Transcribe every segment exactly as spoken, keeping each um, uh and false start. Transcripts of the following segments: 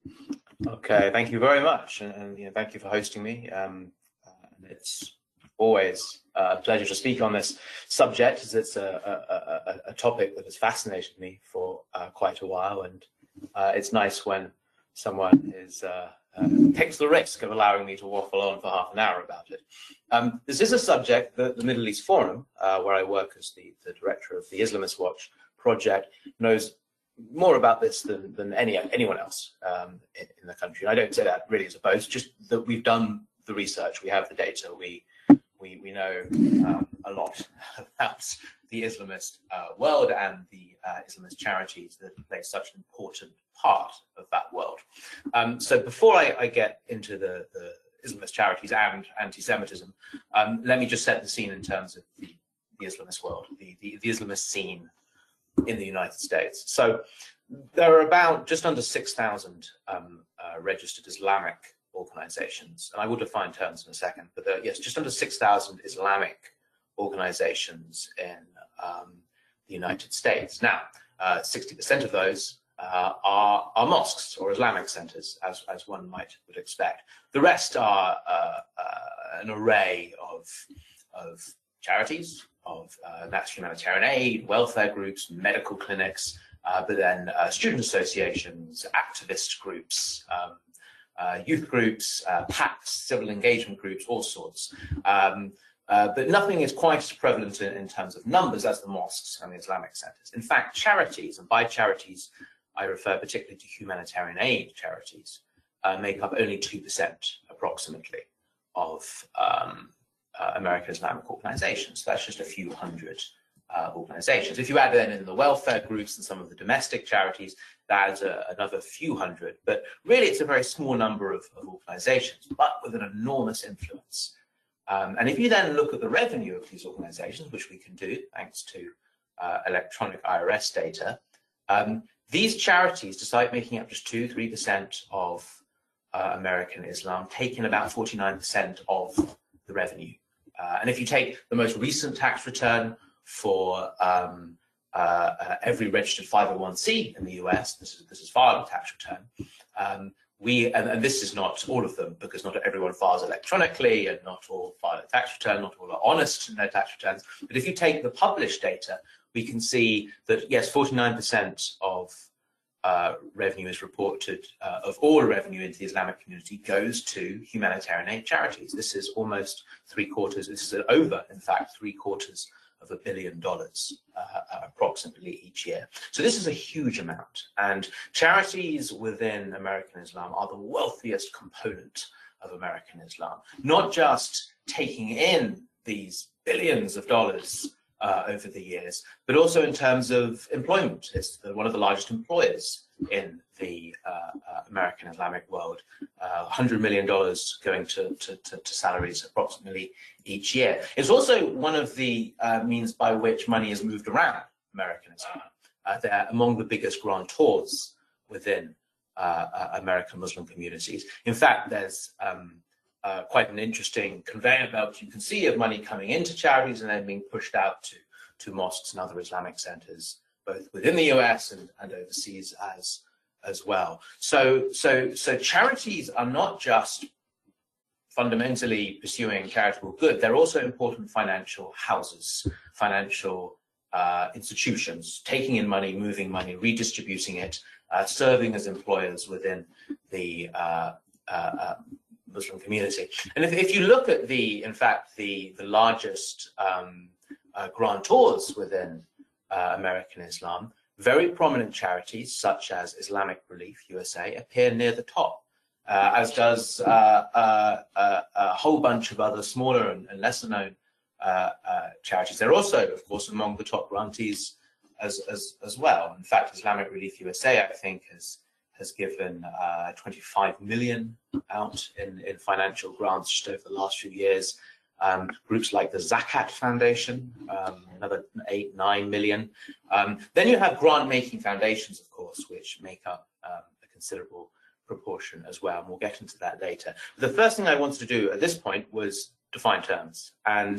Okay, thank you very much, and, and you know, thank you for hosting me. Um, uh, it's always uh, a pleasure to speak on this subject, as it's a, a, a, a topic that has fascinated me for uh, quite a while, and uh, it's nice when someone is uh, uh, takes the risk of allowing me to waffle on for half an hour about it. Um, this is a subject that the Middle East Forum, uh, where I work as the, the director of the Islamist Watch project, knows more about this than, than any anyone else um, in, in the country. And I don't say that really as a boast, just that we've done the research, we have the data, we we, we know um, a lot about the Islamist uh, world and the uh, Islamist charities that play such an important part of that world. Um, so before I, I get into the, the Islamist charities and anti-Semitism, um, let me just set the scene in terms of the, the Islamist world, the, the, the Islamist scene in the United States. So there are about just under six thousand um, uh, registered Islamic organizations, and I will define terms in a second, but there, yes, just under six thousand Islamic organizations in um, the United States. Now, uh, sixty percent of those uh, are, are mosques or Islamic centers, as, as one might would expect. The rest are uh, uh, an array of, of charities, of uh, that's humanitarian aid, welfare groups, medical clinics, uh, but then uh, student associations, activist groups, um, uh, youth groups, uh, PACs, civil engagement groups, all sorts. Um, uh, but nothing is quite as prevalent in, in terms of numbers as the mosques and the Islamic centers. In fact, charities, and by charities I refer particularly to humanitarian aid charities, uh, make up only two percent approximately of um, Uh, American Islamic organizations. So that's just a few hundred uh, organizations. If you add then in the welfare groups and some of the domestic charities, that's a, another few hundred. But really, it's a very small number of, of organizations, but with an enormous influence. Um, and if you then look at the revenue of these organizations, which we can do thanks to uh, electronic I R S data, um, these charities, despite making up just two, three percent of uh, American Islam, take in about forty-nine percent of the revenue. Uh, and if you take the most recent tax return for um, uh, uh, every registered five oh one c in the U S, this is this is filed a tax return. Um, we and, and this is not all of them, because not everyone files electronically, and not all file a tax return, not all are honest in their tax returns. But if you take the published data, we can see that yes, forty-nine percent of Uh, revenue is reported, uh, of all revenue into the Islamic community goes to humanitarian aid charities. This is almost three quarters, this is over, in fact, three quarters of a billion dollars uh, uh, approximately each year. So this is a huge amount. And charities within American Islam are the wealthiest component of American Islam, not just taking in these billions of dollars Uh, over the years, but also in terms of employment. It's the, one of the largest employers in the uh, uh, American Islamic world, uh, one hundred million dollars going to, to, to, to salaries approximately each year. It's also one of the uh, means by which money is moved around American Islam. Uh, they're among the biggest grantors within uh, uh, American Muslim communities. In fact, there's um, Uh, quite an interesting conveyor belt you can see of money coming into charities and then being pushed out to, to mosques and other Islamic centers, both within the U S and, and overseas as, as well. So, so, so charities are not just fundamentally pursuing charitable good, they're also important financial houses, financial uh, institutions, taking in money, moving money, redistributing it, uh, serving as employers within the uh, uh, uh, Muslim community. And if, if you look at the, in fact, the, the largest um, uh, grantors within uh, American Islam, very prominent charities such as Islamic Relief U S A appear near the top, uh, as does uh, uh, uh, a whole bunch of other smaller and, and lesser known uh, uh, charities. They're also, of course, among the top grantees as, as, as well. In fact, Islamic Relief U S A, I think, has has given uh, twenty-five million out in, in financial grants just over the last few years. Um, groups like the Zakat Foundation, um, another eight, nine million. Um, then you have grant-making foundations, of course, which make up um, a considerable proportion as well, and we'll get into that later. But the first thing I wanted to do at this point was define terms. And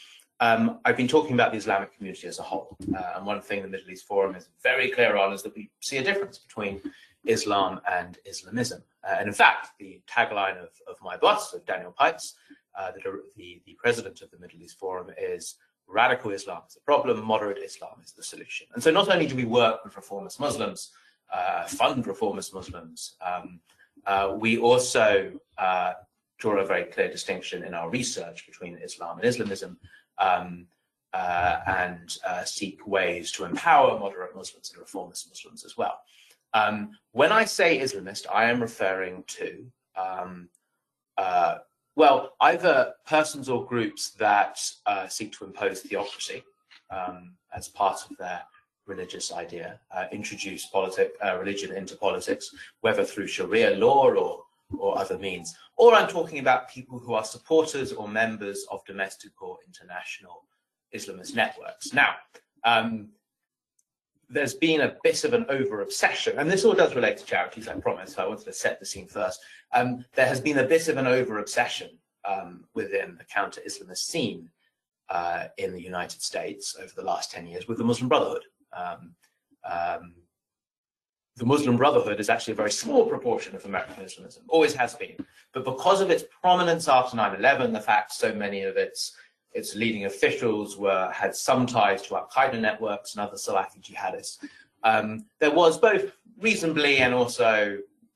um, I've been talking about the Islamic community as a whole. Uh, and one thing the Middle East Forum is very clear on is that we see a difference between Islam and Islamism. Uh, and in fact, the tagline of, of my boss, of Daniel Pipes, uh, the, the, the president of the Middle East Forum, is radical Islam is the problem, moderate Islam is the solution. And so not only do we work with reformist Muslims, uh, fund reformist Muslims, um, uh, we also uh, draw a very clear distinction in our research between Islam and Islamism, um, uh, and uh, seek ways to empower moderate Muslims and reformist Muslims as well. Um, when I say Islamist, I am referring to, um, uh, well, either persons or groups that uh, seek to impose theocracy um, as part of their religious idea, uh, introduce politic, uh, religion into politics, whether through Sharia law or, or other means. Or I'm talking about people who are supporters or members of domestic or international Islamist networks. Now, um, there's been a bit of an over-obsession, and this all does relate to charities, I promise, so I wanted to set the scene first. Um, there has been a bit of an over-obsession um, within the counter-Islamist scene uh, in the United States over the last ten years with the Muslim Brotherhood. Um, um, the Muslim Brotherhood is actually a very small proportion of American Islamism, always has been. But because of its prominence after nine eleven, the fact so many of its its leading officials were had some ties to Al-Qaeda networks and other Salafi jihadists, um, there was both reasonably and also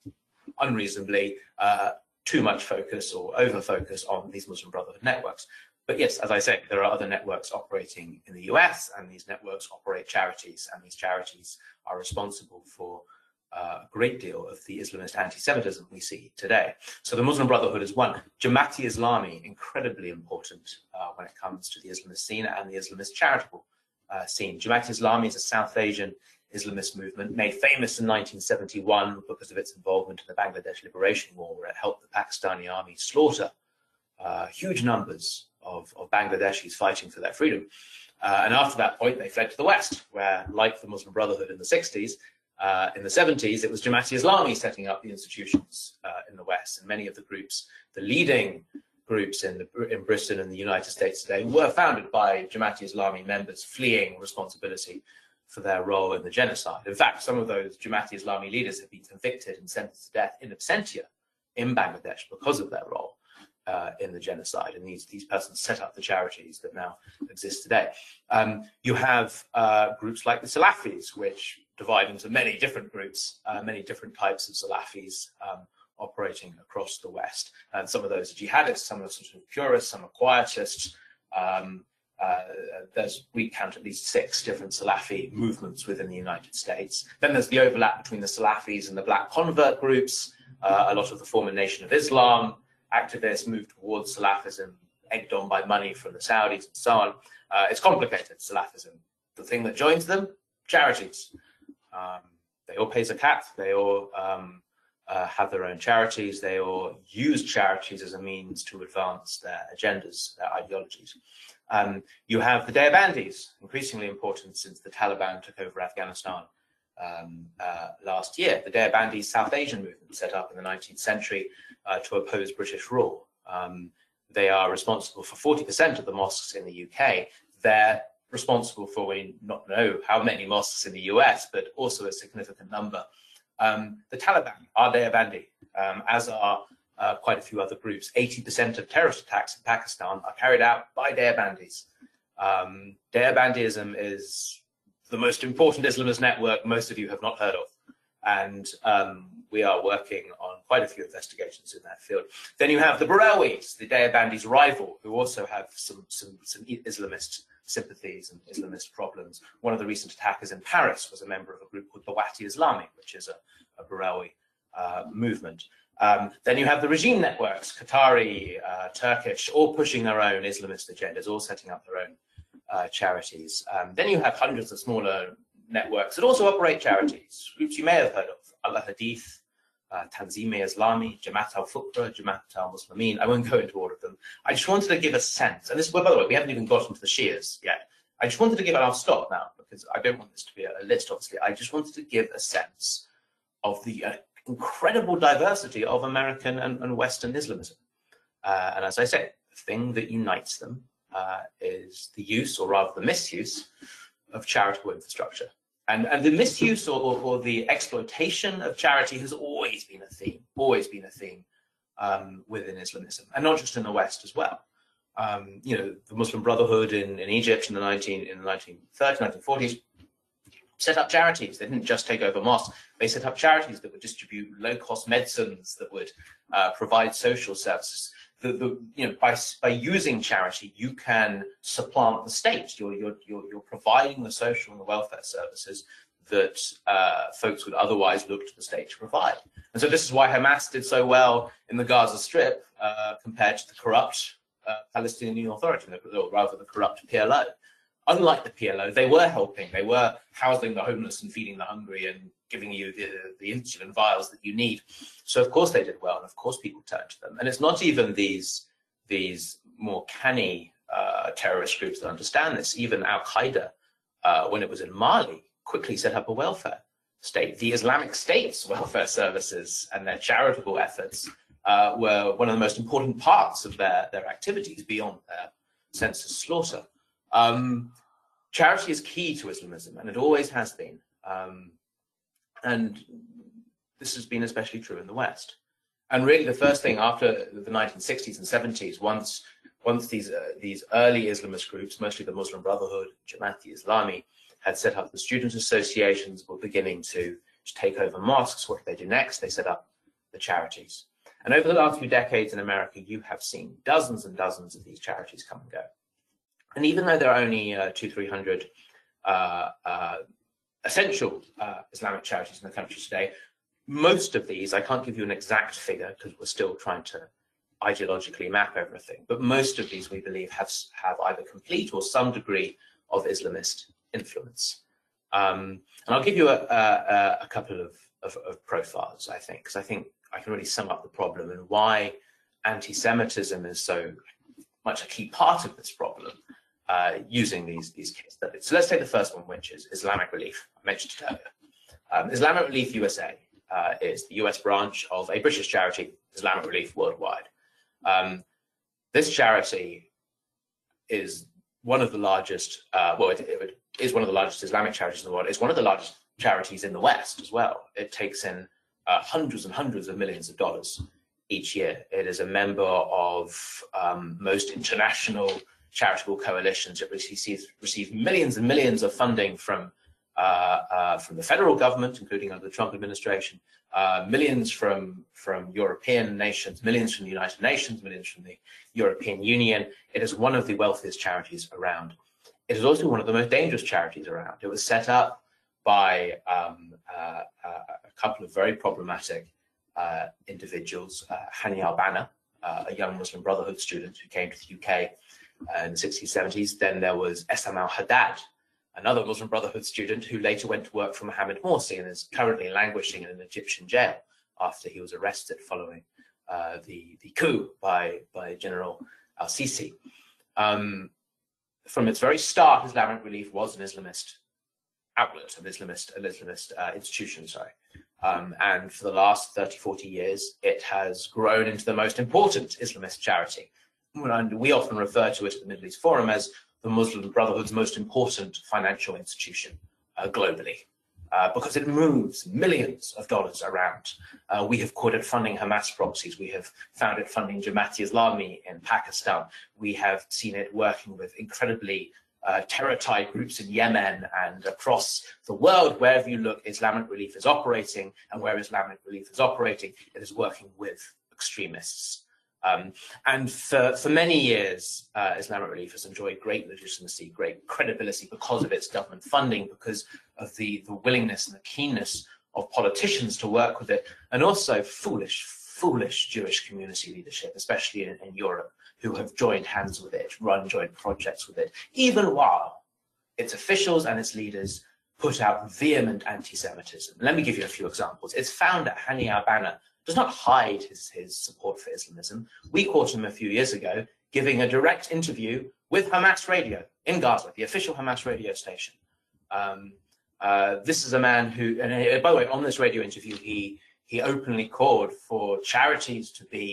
unreasonably uh, too much focus or over-focus on these Muslim Brotherhood networks. But yes, as I say, there are other networks operating in the U S, and these networks operate charities, and these charities are responsible for uh, a great deal of the Islamist anti-Semitism we see today. So the Muslim Brotherhood is one. Jamaat-e-Islami, incredibly important uh, when it comes to the Islamist scene and the Islamist charitable uh, scene. Jamaat-e-Islami is a South Asian Islamist movement made famous in nineteen seventy-one because of its involvement in the Bangladesh Liberation War, where it helped the Pakistani army slaughter uh, huge numbers of, of Bangladeshis fighting for their freedom. Uh, and after that point, they fled to the West, where, like the Muslim Brotherhood in the sixties, uh, in the seventies, it was Jamaat-e-Islami setting up the institutions uh, in the West. And many of the groups, the leading groups in, the, in Britain and the United States today, were founded by Jamaat-e-Islami members fleeing responsibility for their role in the genocide. In fact, some of those Jamaat-e-Islami leaders have been convicted and sentenced to death in absentia in Bangladesh because of their role Uh, in the genocide, and these these persons set up the charities that now exist today. Um, you have uh, groups like the Salafis, which divide into many different groups, uh, many different types of Salafis um, operating across the West. And some of those are jihadists, some are sort of purists, some are quietists. Um, uh, there's we count at least six different Salafi movements within the United States. Then there's the overlap between the Salafis and the black convert groups. Uh, a lot of the former Nation of Islam activists move towards Salafism, egged on by money from the Saudis and so on. Uh, it's complicated, Salafism. The thing that joins them, charities. Um, they all pay zakat, they all um, uh, have their own charities, they all use charities as a means to advance their agendas, their ideologies. Um, you have the Deobandis, increasingly important since the Taliban took over Afghanistan Um, uh, last year. The Deobandi South Asian movement set up in the nineteenth century uh, to oppose British rule. Um, they are responsible for forty percent of the mosques in the U K. They're responsible for, we not know how many mosques in the U S, but also a significant number. Um, the Taliban are Deobandi, um, as are uh, quite a few other groups. eighty percent of terrorist attacks in Pakistan are carried out by Deobandis. Um, Deobandism is the most important Islamist network most of you have not heard of. And um, we are working on quite a few investigations in that field. Then you have the Barelwis, the Deobandis' rival, who also have some, some, some Islamist sympathies and Islamist problems. One of the recent attackers in Paris was a member of a group called Bawati-Islami, which is a, a Barelwi uh, movement. Um, then you have the regime networks, Qatari, uh, Turkish, all pushing their own Islamist agendas, all setting up their own Uh, charities. Um, then you have hundreds of smaller networks that also operate charities, groups you may have heard of: Al-Hadith, uh, Tanzim-e Islami, Jamaat al-Fuqra, Jamaat al-Muslimin. I won't go into all of them. I just wanted to give a sense, and this, well, by the way, we haven't even gotten to the Shias yet. I just wanted to give, and I'll stop now because I don't want this to be a, a list, obviously. I just wanted to give a sense of the uh, incredible diversity of American and, and Western Islamism. Uh, and as I say, the thing that unites them Uh, is the use, or rather the misuse, of charitable infrastructure. and, and the misuse or, or, or the exploitation of charity has always been a theme, always been a theme um, within Islamism, and not just in the West as well. Um, you know, the Muslim Brotherhood in, in Egypt in the nineteen in the nineteen thirties, nineteen forties set up charities. They didn't just take over mosques. They set up charities that would distribute low-cost medicines, that would uh, provide social services. The, the, you know, by by using charity, you can supplant the state. You're you're you're, you're providing the social and the welfare services that uh, folks would otherwise look to the state to provide. And so this is why Hamas did so well in the Gaza Strip uh, compared to the corrupt uh, Palestinian Authority, or rather the corrupt P L O. Unlike the P L O, they were helping. They were housing the homeless and feeding the hungry and giving you the, the insulin vials that you need. So of course they did well, and of course people turned to them. And it's not even these, these more canny uh, terrorist groups that understand this. Even Al-Qaeda, uh, when it was in Mali, quickly set up a welfare state. The Islamic State's welfare services and their charitable efforts uh, were one of the most important parts of their, their activities beyond their senseless slaughter. Um, charity is key to Islamism, and it always has been. Um, and this has been especially true in the West. And really the first thing after the nineteen sixties and seventies, once, once these, uh, these early Islamist groups, mostly the Muslim Brotherhood, Jamaat-e-Islami, had set up the student associations, were beginning to, to take over mosques. What did they do next? They set up the charities. And over the last few decades in America, you have seen dozens and dozens of these charities come and go. And even though there are only uh, two, three hundred uh, uh, essential uh, Islamic charities in the country today, most of these, I can't give you an exact figure because we're still trying to ideologically map everything, but most of these we believe have, have either complete or some degree of Islamist influence. Um, and I'll give you a, a, a couple of, of, of profiles, I think, because I think I can really sum up the problem and why anti-Semitism is so much a key part of this problem. Uh, using these, these case studies. So let's take the first one, which is Islamic Relief. I mentioned it earlier. Um, Islamic Relief U S A uh, is the U S branch of a British charity, Islamic Relief Worldwide. Um, this charity is one of the largest, uh, well, it, it is one of the largest Islamic charities in the world. It's one of the largest charities in the West as well. It takes in uh, hundreds and hundreds of millions of dollars each year. It is a member of um, most international charitable coalitions. It receives, receives millions and millions of funding from, uh, uh, from the federal government, including under the Trump administration, uh, millions from, from European nations, millions from the United Nations, millions from the European Union. It is one of the wealthiest charities around. It is also one of the most dangerous charities around. It was set up by um, uh, uh, a couple of very problematic uh, individuals, uh, Hani al-Banna, uh, a young Muslim Brotherhood student who came to the U K in the sixties, seventies. Then there was Essam al-Haddad, another Muslim Brotherhood student who later went to work for Mohammed Morsi and is currently languishing in an Egyptian jail after he was arrested following uh, the, the coup by, by General al-Sisi. Um, from its very start, Islamic Relief was an Islamist outlet, an Islamist, an Islamist uh, institution, sorry. Um, and for the last thirty, forty years, it has grown into the most important Islamist charity. And we often refer to it at the Middle East Forum as the Muslim Brotherhood's most important financial institution uh, globally, uh, because it moves millions of dollars around. Uh, we have caught it funding Hamas proxies. We have found it funding Jamaat-e-Islami in Pakistan. We have seen it working with incredibly uh, terror-type groups in Yemen and across the world. Wherever you look, Islamic Relief is operating, and where Islamic Relief is operating, it is working with extremists. Um, and for, for many years, uh, Islamic Relief has enjoyed great legitimacy, great credibility because of its government funding, because of the, the willingness and the keenness of politicians to work with it, and also foolish, foolish Jewish community leadership, especially in, in Europe, who have joined hands with it, run joint projects with it, even while its officials and its leaders put out vehement anti-Semitism. Let me give you a few examples. Its founder, Hani al-Banna, does not hide his, his support for Islamism. We caught him a few years ago giving a direct interview with Hamas Radio in Gaza, the official Hamas radio station. Um, uh, this is a man who, and uh, by the way, on this radio interview, he, he openly called for charities to be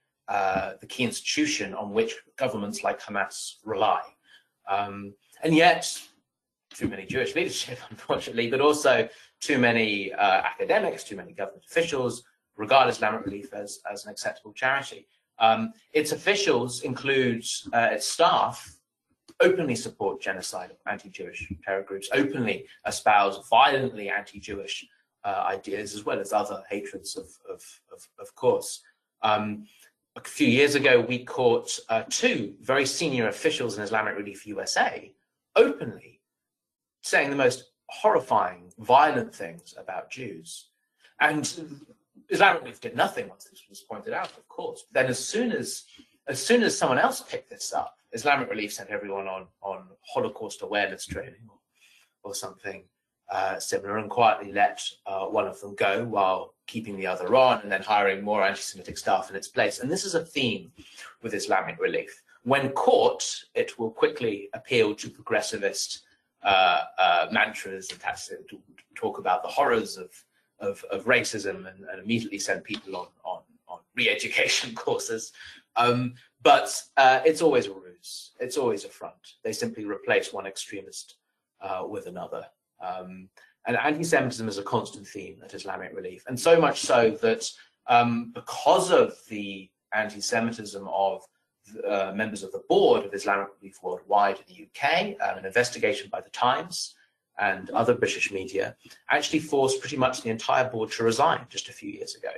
uh, the key institution on which governments like Hamas rely. Um, and yet, too many Jewish leadership, unfortunately, but also too many uh, academics, too many government officials regard Islamic Relief as, as an acceptable charity. Um, its officials include uh, its staff openly support genocide of anti-Jewish terror groups, openly espouse violently anti-Jewish uh, ideas, as well as other hatreds, of, of, of, of course. Um, a few years ago, we caught uh, two very senior officials in Islamic Relief U S A openly saying the most horrifying, violent things about Jews. And Islamic Relief did nothing once this was pointed out, of course. Then as soon as, as soon as someone else picked this up, Islamic Relief sent everyone on, on Holocaust awareness training or, or something uh, similar, and quietly let uh, one of them go while keeping the other on, and then hiring more anti-Semitic staff in its place. And this is a theme with Islamic Relief. When caught, it will quickly appeal to progressivist uh, uh, mantras and to talk about the horrors of, of, of racism, and, and immediately send people on, on, on re-education courses. Um, but uh, it's always a ruse. It's always a front. They simply replace one extremist uh, with another. Um, and anti-Semitism is a constant theme at Islamic Relief. And so much so that um, because of the anti-Semitism of uh, members of the board of Islamic Relief Worldwide in the U K, um, an investigation by the Times and other British media actually forced pretty much the entire board to resign just a few years ago.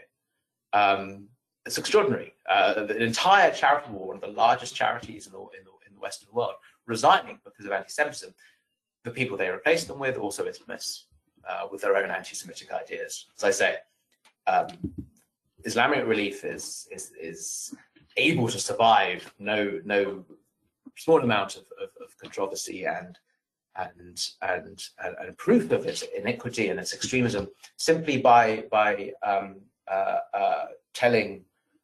Um, It's extraordinary. Uh, the entire charitable war, one of the largest charities in the, in, the, in the Western world, resigning because of anti-Semitism. The people they replaced them with, also Islamists, uh, with their own anti-Semitic ideas. As I say, um, Islamic Relief is, is, is able to survive no, no small amount of, of, of controversy and, and, and, and, and proof of its iniquity and its extremism simply by, by um, uh, uh, telling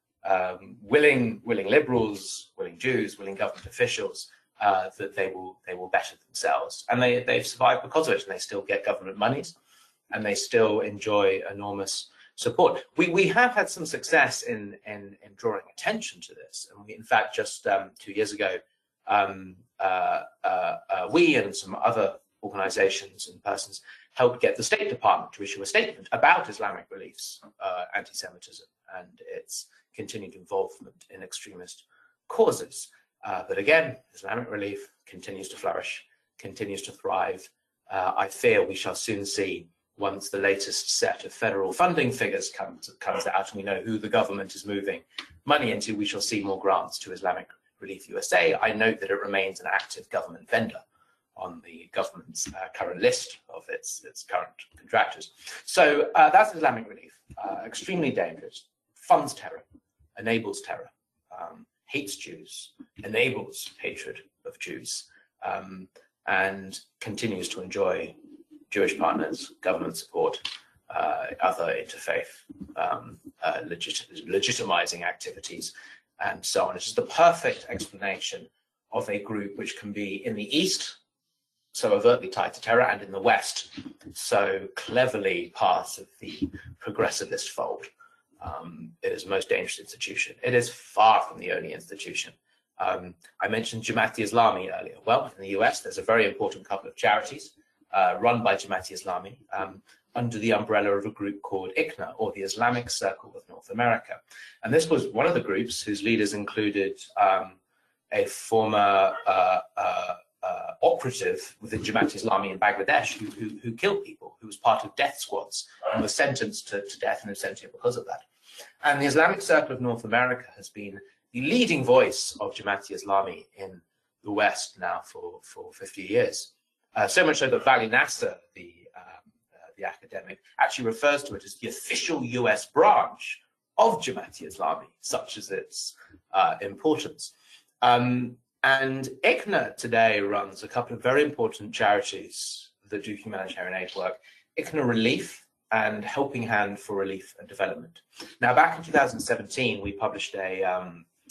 Um, willing, willing liberals, willing Jews, willing government officials uh, that they will they will better themselves, and they they've survived because of it, and they still get government monies, and they still enjoy enormous support. We we have had some success in in, in drawing attention to this, and we in fact just um, two years ago, um, uh, uh, uh, we and some other organisations and persons helped get the State Department to issue a statement about Islamic Relief's uh, anti-Semitism and its continued involvement in extremist causes. Uh, but again, Islamic Relief continues to flourish, continues to thrive. Uh, I fear we shall soon see, once the latest set of federal funding figures comes, comes out and we know who the government is moving money into, we shall see more grants to Islamic Relief U S A. I note that it remains an active government vendor on the government's uh, current list of its, its current contractors. So uh, that's Islamic Relief, uh, extremely dangerous, funds terror, enables terror, um, hates Jews, enables hatred of Jews, um, and continues to enjoy Jewish partners, government support, uh, other interfaith um, uh, legit legitimizing activities, and so on. It's just the perfect explanation of a group which can be in the East so overtly tied to terror, and in the West so cleverly part of the progressivist fold. Um, it is the most dangerous institution. It is far from the only institution. Um, I mentioned Jamaat-e-Islami earlier. Well, in the U S, there's a very important couple of charities uh, run by Jamaat-e-Islami um, under the umbrella of a group called I C N A, or the Islamic Circle of North America. And this was one of the groups whose leaders included um, a former uh, uh, uh, operative within Jamaat-e-Islami in Bangladesh who, who, who killed people, who was part of death squads and was sentenced to, to death and was sentenced because of that. And the Islamic Circle of North America has been the leading voice of Jamaat-e-Islami in the West now for, for fifty years. Uh, so much so that Vali Nasser, the, um, uh, the academic, actually refers to it as the official U S branch of Jamaat-e-Islami, such as its uh, importance. Um, and I C N A today runs a couple of very important charities that do humanitarian aid work, I C N A Relief and Helping Hand for Relief and Development. Now, back in two thousand seventeen, we published a, um,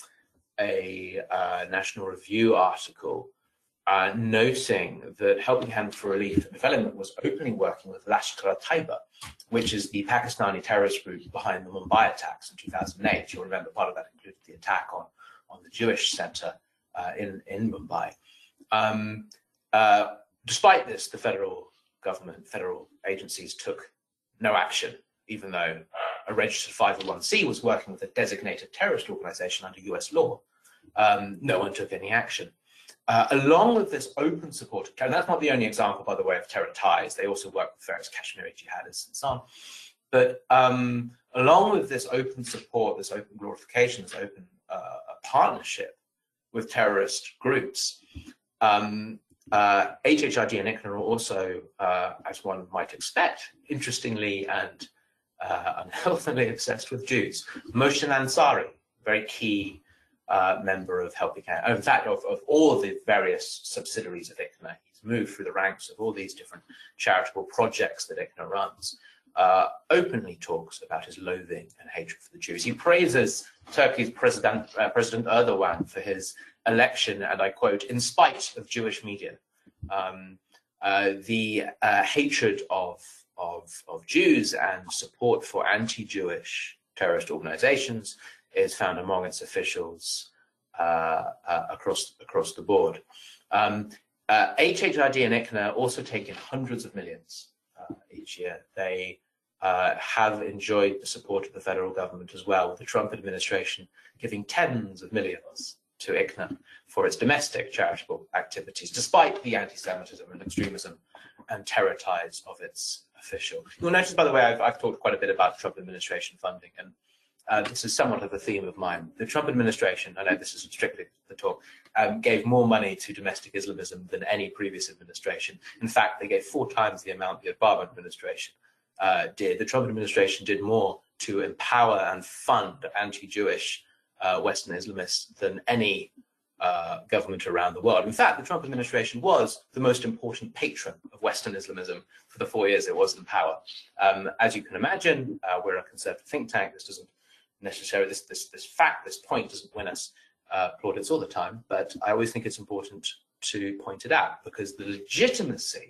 a uh, National Review article uh, noting that Helping Hand for Relief and Development was openly working with Lashkar-e-Taiba, which is the Pakistani terrorist group behind the Mumbai attacks in two thousand eight. You'll remember part of that included the attack on, on the Jewish center uh, in, in Mumbai. Um, uh, despite this, the federal government, federal agencies took no action, even though a registered five oh one c was working with a designated terrorist organization under U S law. Um, no one took any action. Uh, along with this open support, and that's not the only example, by the way, of terror ties. They also work with various Kashmiri jihadists and so on. But um, along with this open support, this open glorification, this open uh, partnership with terrorist groups, um, uh, H H I D and I C N A are also, uh, as one might expect, interestingly and uh, unhealthily obsessed with Jews. Mohsen Ansari, very key uh, member of Helping Hand, in fact, of, of all of the various subsidiaries of I C N A. He's moved through the ranks of all these different charitable projects that I C N A runs. Uh, openly talks about his loathing and hatred for the Jews. He praises Turkey's President, uh, President Erdogan for his election, and I quote, in spite of Jewish media. Um, uh, the uh, hatred of, of, of Jews and support for anti-Jewish terrorist organizations is found among its officials uh, uh, across, across the board. Um, uh, H H I D and I C N A also take in hundreds of millions uh, each year. They Uh, have enjoyed the support of the federal government as well, with the Trump administration giving tens of millions to I C N A for its domestic charitable activities, despite the anti-Semitism and extremism and terror ties of its official. You'll notice, by the way, I've, I've talked quite a bit about Trump administration funding, and uh, this is somewhat of a theme of mine. The Trump administration, I know this is strictly the talk, um, gave more money to domestic Islamism than any previous administration. In fact, they gave four times the amount the Obama administration Uh, did. The Trump administration did more to empower and fund anti-Jewish uh, Western Islamists than any uh, government around the world. In fact, the Trump administration was the most important patron of Western Islamism for the four years it was in power. Um, as you can imagine, uh, we're a conservative think tank. This doesn't necessarily, this, this, this fact, this point doesn't win us uh, plaudits all the time, but I always think it's important to point it out, because the legitimacy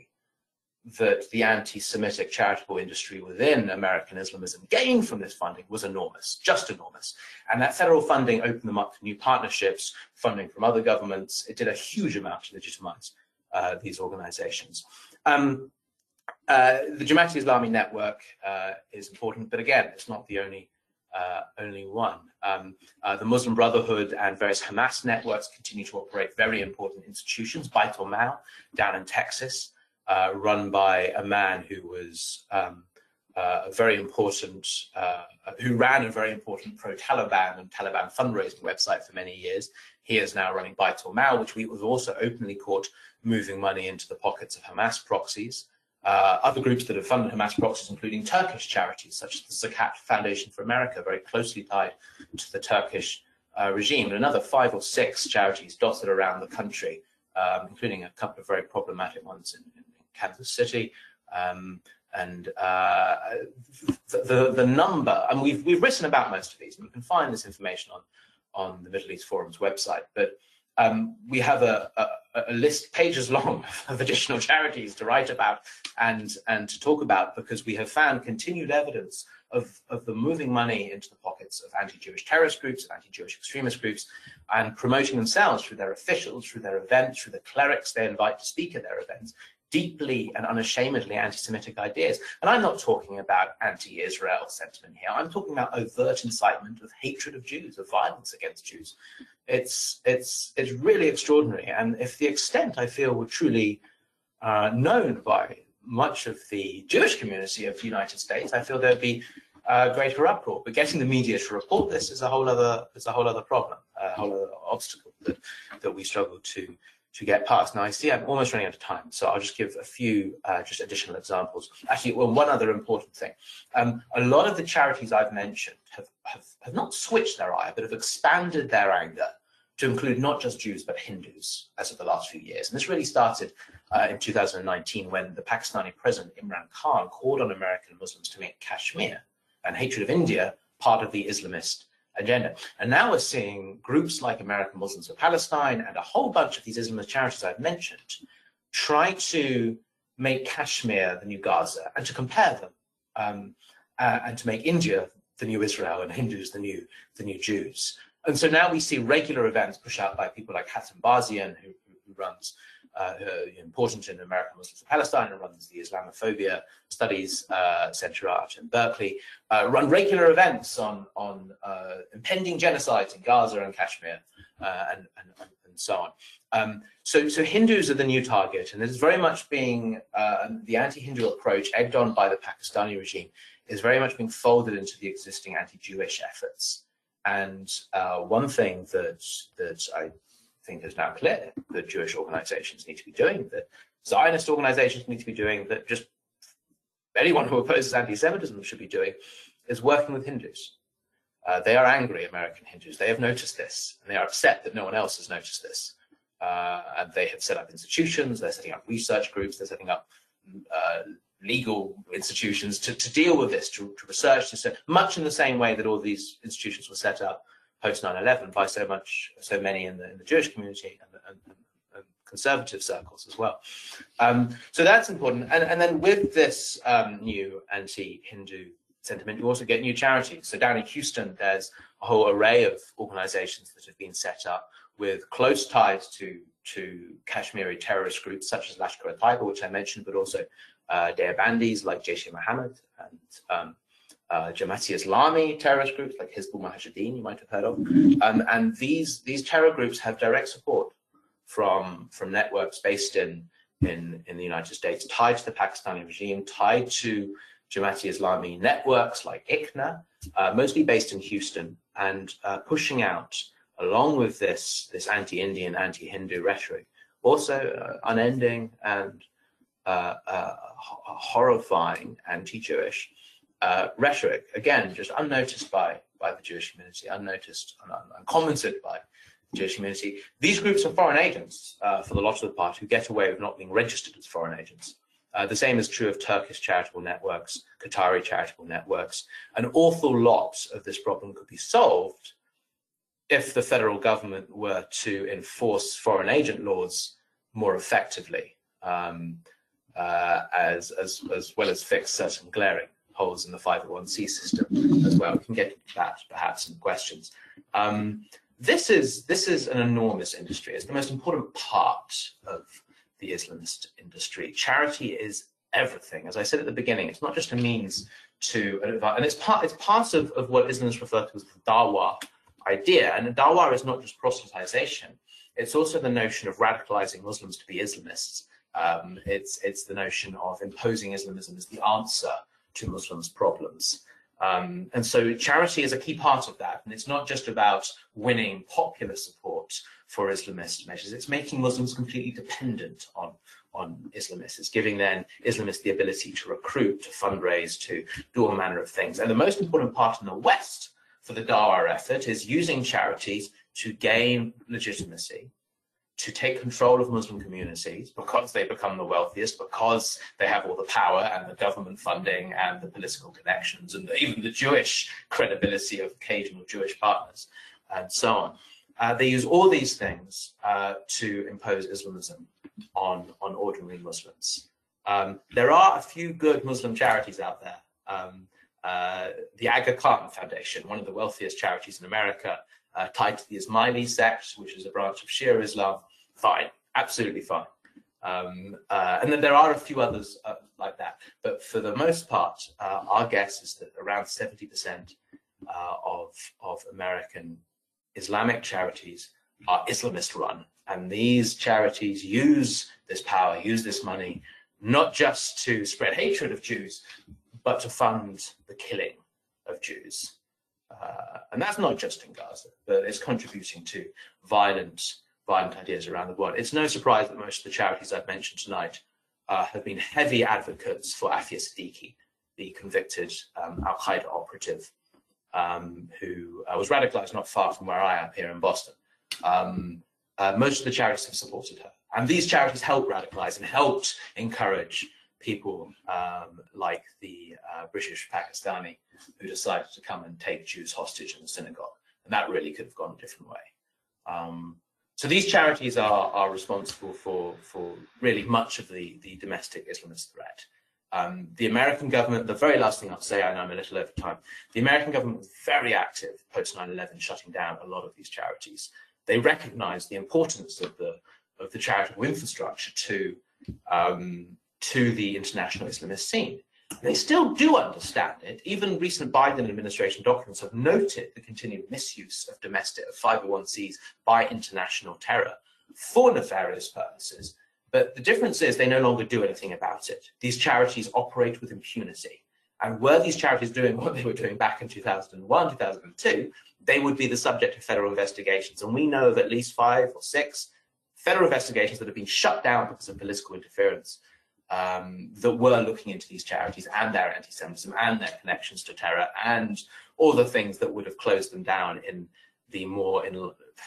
that the anti-Semitic charitable industry within American Islamism gained from this funding was enormous, just enormous. And that federal funding opened them up to new partnerships, funding from other governments. It did a huge amount to legitimize uh, these organizations. Um, uh, the Jamaat Islami network uh, is important, but again, it's not the only uh, only one. Um, uh, the Muslim Brotherhood and various Hamas networks continue to operate very important institutions. Beit al-Mal down in Texas, Uh, run by a man who was um, uh, a very important, uh, who ran a very important pro-Taliban and Taliban fundraising website for many years. He is now running Beit al-Mal, which we was also openly caught moving money into the pockets of Hamas proxies. Uh, other groups that have funded Hamas proxies, including Turkish charities, such as the Zakat Foundation for America, very closely tied to the Turkish uh, regime, and another five or six charities dotted around the country, um, including a couple of very problematic ones in, in Kansas City, um, and uh, the, the the number, and we've we've written about most of these, and you can find this information on on the Middle East Forum's website. But um, we have a, a, a list pages long of additional charities to write about and and to talk about, because we have found continued evidence of of the moving money into the pockets of anti-Jewish terrorist groups, anti-Jewish extremist groups, and promoting themselves through their officials, through their events, through the clerics they invite to speak at their events, deeply and unashamedly anti-Semitic ideas. And I'm not talking about anti-Israel sentiment here. I'm talking about overt incitement of hatred of Jews, of violence against Jews. It's, it's, it's really extraordinary. And if the extent, I feel, were truly uh, known by much of the Jewish community of the United States, I feel there'd be uh, greater uproar. But getting the media to report this is a whole other, is a whole other problem, a whole other obstacle that, that we struggle to to get past. Now, I see I'm almost running out of time, so I'll just give a few uh, just additional examples. Actually, well, one other important thing. Um, a lot of the charities I've mentioned have, have, have not switched their ire, but have expanded their anger to include not just Jews, but Hindus as of the last few years. And this really started uh, in two thousand nineteen, when the Pakistani President Imran Khan called on American Muslims to make Kashmir and hatred of India part of the Islamist agenda. And now we're seeing groups like American Muslims for Palestine and a whole bunch of these Islamist charities I've mentioned try to make Kashmir the new Gaza, and to compare them, um, uh, and to make India the new Israel and Hindus the new the new Jews. And so now we see regular events pushed out by people like Hassan Bazian, who, who runs uh, important in American Muslims in Palestine and runs the Islamophobia Studies uh, Center out in Berkeley, uh, run regular events on, on uh, impending genocides in Gaza and Kashmir uh, and, and, and so on. Um, so, so Hindus are the new target, and it is very much being, uh, the anti-Hindu approach egged on by the Pakistani regime is very much being folded into the existing anti-Jewish efforts. And uh, one thing that, that I think is now clear that Jewish organizations need to be doing, that Zionist organizations need to be doing, that just anyone who opposes anti-Semitism should be doing, is working with Hindus. Uh, they are angry, American Hindus. They have noticed this, and they are upset that no one else has noticed this. Uh, and they have set up institutions, they're setting up research groups, they're setting up uh, legal institutions to, to deal with this, to, to research, to set, much in the same way that all these institutions were set up post nine eleven by so much, so many in the, in the Jewish community and, and, and conservative circles as well. Um, so that's important. And, and then with this um, new anti-Hindu sentiment, you also get new charities. So down in Houston, there's a whole array of organizations that have been set up with close ties to, to Kashmiri terrorist groups such as Lashkar-e-Taiba, which I mentioned, but also uh, Deobandis like Jaish-e-Mohammed and um, uh, Jamaat-e-Islami terrorist groups like Hizbul Mujahideen, you might have heard of. Um, and these, these terror groups have direct support from, from networks based in, in, in the United States, tied to the Pakistani regime, tied to Jamaat-e-Islami networks like I C N A, uh, mostly based in Houston, and uh, pushing out, along with this, this anti-Indian, anti-Hindu rhetoric, also uh, unending and uh, uh, horrifying anti-Jewish uh, rhetoric, again, just unnoticed by, by the Jewish community, unnoticed and un uncommented by the Jewish community. These groups are foreign agents uh, for the lot of the part who get away with not being registered as foreign agents. Uh, the same is true of Turkish charitable networks, Qatari charitable networks. An awful lot of this problem could be solved if the federal government were to enforce foreign agent laws more effectively, um, uh, as, as, as well as fix certain glaring holes in the five oh one C system as well. We can get to that perhaps in questions. Um, this is, this is an enormous industry. It's the most important part of the Islamist industry. Charity is everything. As I said at the beginning, it's not just a means to, and it's part, it's part of, of what Islamists refer to as the dawah idea. And the dawah is not just proselytization, it's also the notion of radicalizing Muslims to be Islamists. Um, it's, it's the notion of imposing Islamism as the answer to Muslims' problems. Um, and so charity is a key part of that. And it's not just about winning popular support for Islamist measures, it's making Muslims completely dependent on, on Islamists. It's giving then Islamists the ability to recruit, to fundraise, to do all manner of things. And the most important part in the West for the Dawah effort is using charities to gain legitimacy, to take control of Muslim communities because they become the wealthiest, because they have all the power and the government funding and the political connections and the, even the Jewish credibility of occasional Jewish partners and so on. Uh, they use all these things uh, to impose Islamism on, on ordinary Muslims. Um, there are a few good Muslim charities out there. Um, uh, the Aga Khan Foundation, one of the wealthiest charities in America, uh, tied to the Ismaili sect, which is a branch of Shia Islam, fine, absolutely fine. Um, uh, and then there are a few others uh, like that. But for the most part, uh, our guess is that around seventy percent uh, of, of American Islamic charities are Islamist run. And these charities use this power, use this money, not just to spread hatred of Jews, but to fund the killing of Jews. Uh, and that's not just in Gaza, but it's contributing to violent, violent ideas around the world. It's no surprise that most of the charities I've mentioned tonight uh, have been heavy advocates for Afia Siddiqui, the convicted um, Al-Qaeda operative um, who uh, was radicalized not far from where I am here in Boston. Um, uh, most of the charities have supported her. And these charities helped radicalize and helped encourage people um, like the uh, British Pakistani who decided to come and take Jews hostage in the synagogue. And that really could have gone a different way. Um, so these charities are, are responsible for, for really much of the, the domestic Islamist threat. Um, the American government, the very last thing I'll say, I know I'm a little over time, the American government was very active post nine eleven, shutting down a lot of these charities. They recognized the importance of the of the charitable infrastructure to um, to the international Islamist scene. They still do understand it. Even recent Biden administration documents have noted the continued misuse of domestic of five oh one C's by international terror for nefarious purposes. But the difference is they no longer do anything about it. These charities operate with impunity. And were these charities doing what they were doing back in two thousand one, two thousand two, they would be the subject of federal investigations. And we know of at least five or six federal investigations that have been shut down because of political interference um, that were looking into these charities and their anti-Semitism and their connections to terror and all the things that would have closed them down in the more in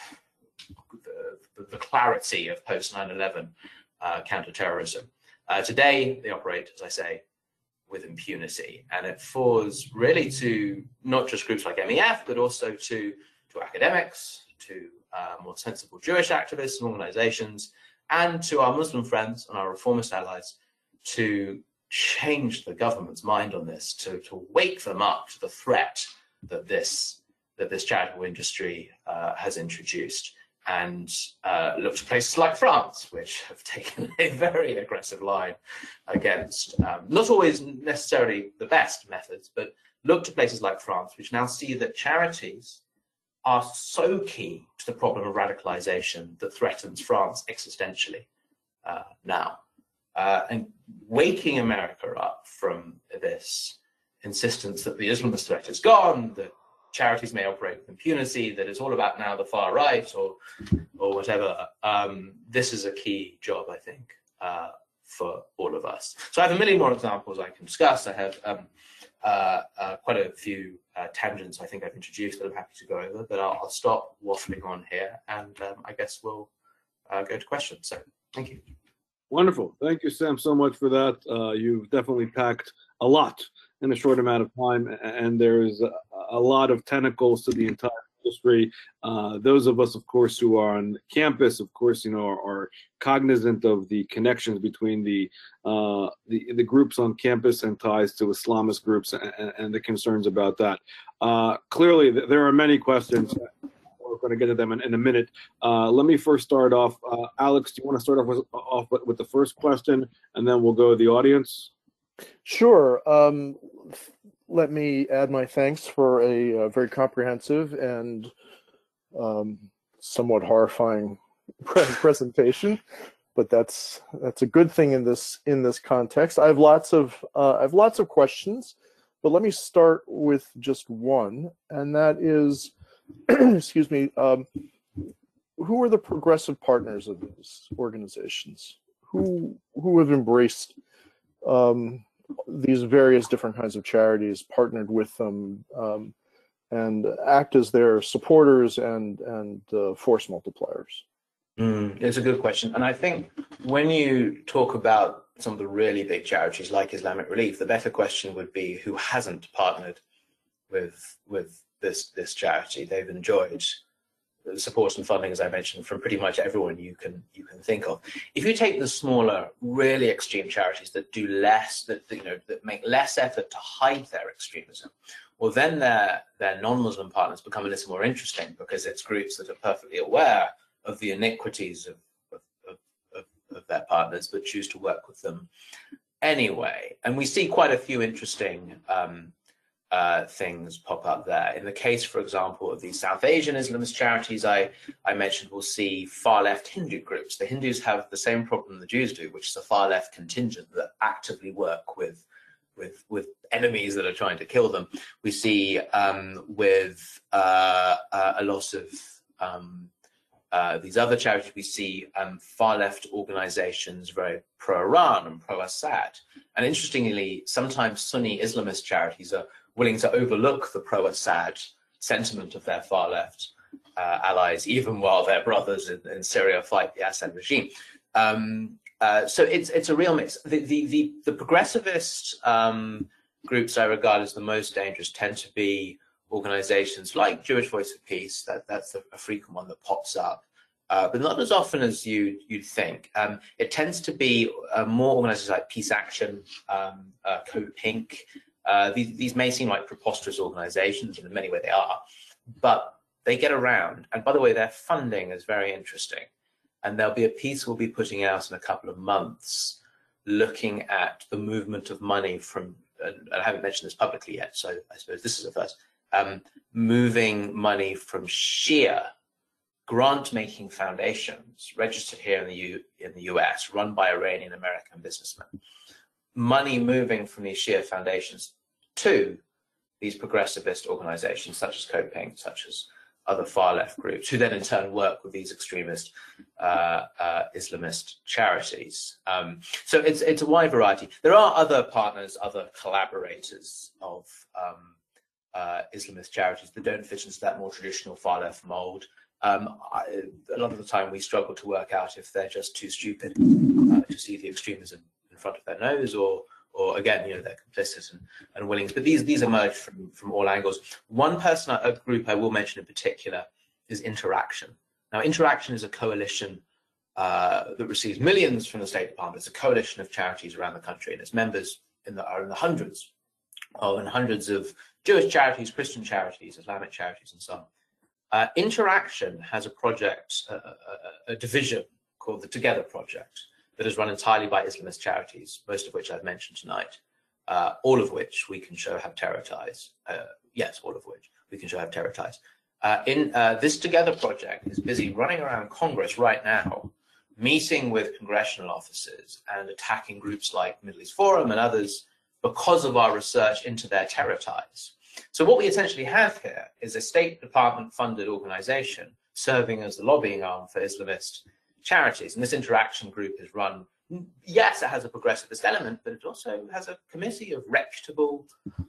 the, the clarity of post nine eleven uh, counterterrorism. Uh, today, they operate, as I say, with impunity, and it falls really to not just groups like M E F, but also to, to academics, to uh, more sensible Jewish activists and organizations, and to our Muslim friends and our reformist allies to change the government's mind on this, to, to wake them up to the threat that this, that this charitable industry uh, has introduced. And uh, look to places like France, which have taken a very aggressive line against, um, not always necessarily the best methods, but look to places like France, which now see that charities are so key to the problem of radicalization that threatens France existentially uh, now. Uh, and waking America up from this insistence that the Islamist threat is gone, that charities may operate with impunity, that it's all about now the far right or or whatever. Um, this is a key job, I think, uh, for all of us. So I have a million more examples I can discuss. I have um, uh, uh, quite a few uh, tangents I think I've introduced that I'm happy to go over, but I'll, I'll stop waffling on here, and um, I guess we'll uh, go to questions. So thank you. Wonderful. Thank you, Sam, so much for that. Uh, you've definitely packed a lot in a short amount of time, and there's a, a lot of tentacles to the entire industry. Uh, those of us, of course, who are on campus, of course, you know, are, are cognizant of the connections between the, uh, the the groups on campus and ties to Islamist groups and, and the concerns about that. Uh, clearly, there are many questions. We're going to get to them in, in a minute. Uh, let me first start off. Uh, Alex, do you want to start off with, off with the first question, and then we'll go to the audience? Sure. Um, let me add my thanks for a, a very comprehensive and um, somewhat horrifying pre presentation, but that's that's a good thing in this in this context. I have lots of uh, I have lots of questions, but let me start with just one, and that is, excuse me, um, who are the progressive partners of these organizations? Who who have embraced um, these various different kinds of charities, partnered with them, um, and act as their supporters and and uh, force multipliers? Mm, it's a good question, and I think when you talk about some of the really big charities like Islamic Relief, the better question would be who hasn't partnered with with this this charity. They've enjoyed support and funding, as I mentioned, from pretty much everyone you can you can think of. If you take the smaller, really extreme charities that do less, that you know, that make less effort to hide their extremism, well, then their their non-Muslim partners become a little more interesting because it's groups that are perfectly aware of the iniquities of of, of, of, of their partners, but choose to work with them anyway. And we see quite a few interesting Um, Uh, things pop up there. In the case, for example, of these South Asian Islamist charities I, I mentioned, we'll see far-left Hindu groups. The Hindus have the same problem the Jews do, which is a far-left contingent that actively work with, with, with enemies that are trying to kill them. We see um, with uh, uh, a lot of um, uh, these other charities, we see um, far-left organizations very pro-Iran and pro-Assad. And interestingly, sometimes Sunni Islamist charities are willing to overlook the pro-Assad sentiment of their far-left uh, allies, even while their brothers in, in Syria fight the Assad regime. Um, uh, so it's it's a real mix. The the the, the progressivist um, groups I regard as the most dangerous tend to be organizations like Jewish Voice of Peace. That that's a, a frequent one that pops up, uh, but not as often as you you'd think. Um, it tends to be uh, more organizations like Peace Action, um, uh, Code Pink. Uh, these, these may seem like preposterous organizations, and in many ways they are, but they get around. And by the way, their funding is very interesting. And there'll be a piece we'll be putting out in a couple of months looking at the movement of money from, and I haven't mentioned this publicly yet, so I suppose this is a first, um, moving money from Shia grant-making foundations registered here in the, U, in the U S, run by Iranian-American businessmen. Money moving from these Shia foundations to these progressivist organizations, such as Code Pink, such as other far-left groups, who then in turn work with these extremist uh, uh, Islamist charities. Um, so it's, it's a wide variety. There are other partners, other collaborators of um, uh, Islamist charities that don't fit into that more traditional far-left mold. Um, I, a lot of the time we struggle to work out if they're just too stupid uh, to see the extremism in front of their nose, or or again, you know, they're complicit and, and willing. But these these emerge from from all angles. One person, a group I will mention in particular is Interaction. Now, Interaction is a coalition uh, that receives millions from the State Department. It's a coalition of charities around the country, and its members in the, are in the hundreds, oh, and hundreds of Jewish charities, Christian charities, Islamic charities, and so on. Uh, Interaction has a project, uh, a, a division called the Together Project, that is run entirely by Islamist charities, most of which I've mentioned tonight, uh, all of which we can show have terror ties. Uh, yes, all of which we can show have terror ties. Uh, in uh, this Together Project is busy running around Congress right now, meeting with congressional offices and attacking groups like Middle East Forum and others because of our research into their terror ties. So what we essentially have here is a State Department-funded organization serving as the lobbying arm for Islamist charities. And this Interaction group is run, yes, it has a progressivist element, but it also has a committee of reputable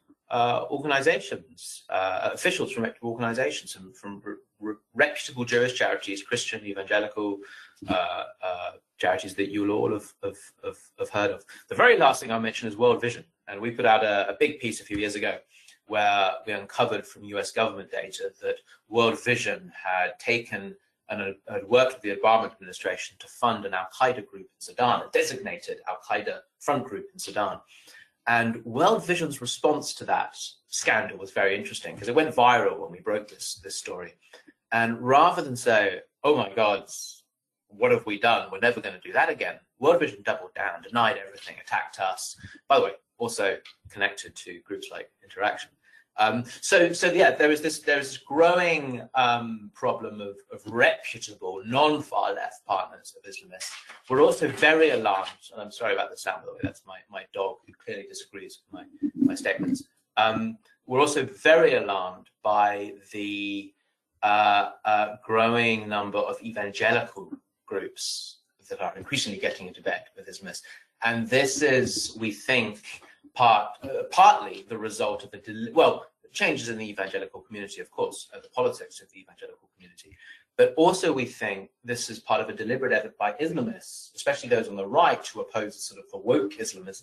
uh, organizations, uh, officials from reputable organizations, from, from re re reputable Jewish charities, Christian, evangelical uh, uh, charities that you'll all have, have, have, have heard of. The very last thing I'll mention is World Vision. And we put out a, a big piece a few years ago where we uncovered from U S government data that World Vision had taken and had worked with the Obama administration to fund an Al-Qaeda group in Sudan, a designated Al-Qaeda front group in Sudan. And World Vision's response to that scandal was very interesting because it went viral when we broke this, this story. And rather than say, oh my God, what have we done? We're never going to do that again. World Vision doubled down, denied everything, attacked us. By the way, also connected to groups like Interaction. Um, so, so yeah, there is this there is this growing um, problem of, of reputable, non-far left partners of Islamists. We're also very alarmed, and I'm sorry about the sound, by the way, that's my, my dog who clearly disagrees with my, my statements. Um, we're also very alarmed by the uh, uh, growing number of evangelical groups that are increasingly getting into bed with Islamists. And this is, we think, part uh, partly the result of the, well, changes in the evangelical community, of course, uh, the politics of the evangelical community. But also we think this is part of a deliberate effort by Islamists, especially those on the right who oppose sort of the woke Islamism.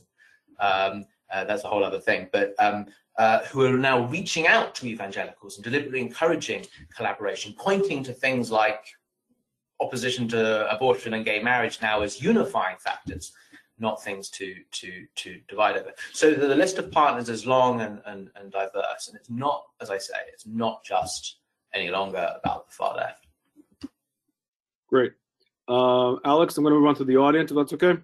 Um, uh, that's a whole other thing. But um, uh, who are now reaching out to evangelicals and deliberately encouraging collaboration, pointing to things like opposition to abortion and gay marriage now as unifying factors, not things to to to divide over. So the, the list of partners is long and, and, and diverse, and it's not, as I say, it's not just any longer about the far left. Great. Uh, Alex, I'm going to move on to the audience, if that's okay.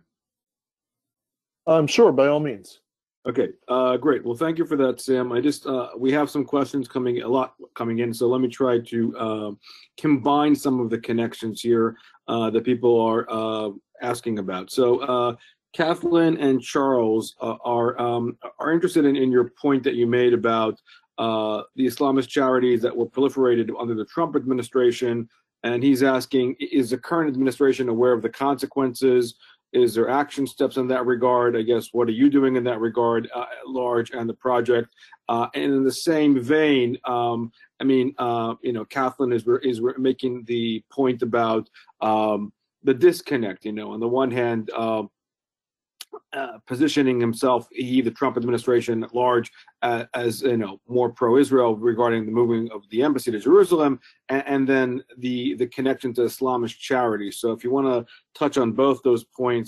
Um, sure, by all means. Okay, uh, great. Well, thank you for that, Sam. I just, uh, we have some questions coming, a lot coming in, so let me try to uh, combine some of the connections here uh, that people are uh, asking about. So, uh, Kathleen and Charles uh, are um, are interested in, in your point that you made about uh, the Islamist charities that were proliferated under the Trump administration. And he's asking, is the current administration aware of the consequences? Is there action steps in that regard? I guess, what are you doing in that regard uh, at large and the project? Uh, and in the same vein, um, I mean, uh, you know, Kathleen is, is making the point about um, the disconnect, you know, on the one hand, uh, Uh, positioning himself, he, the Trump administration at large, uh, as you know, more pro-Israel regarding the moving of the embassy to Jerusalem, and, and then the the connection to Islamist charities. So, if you want to touch on both those points,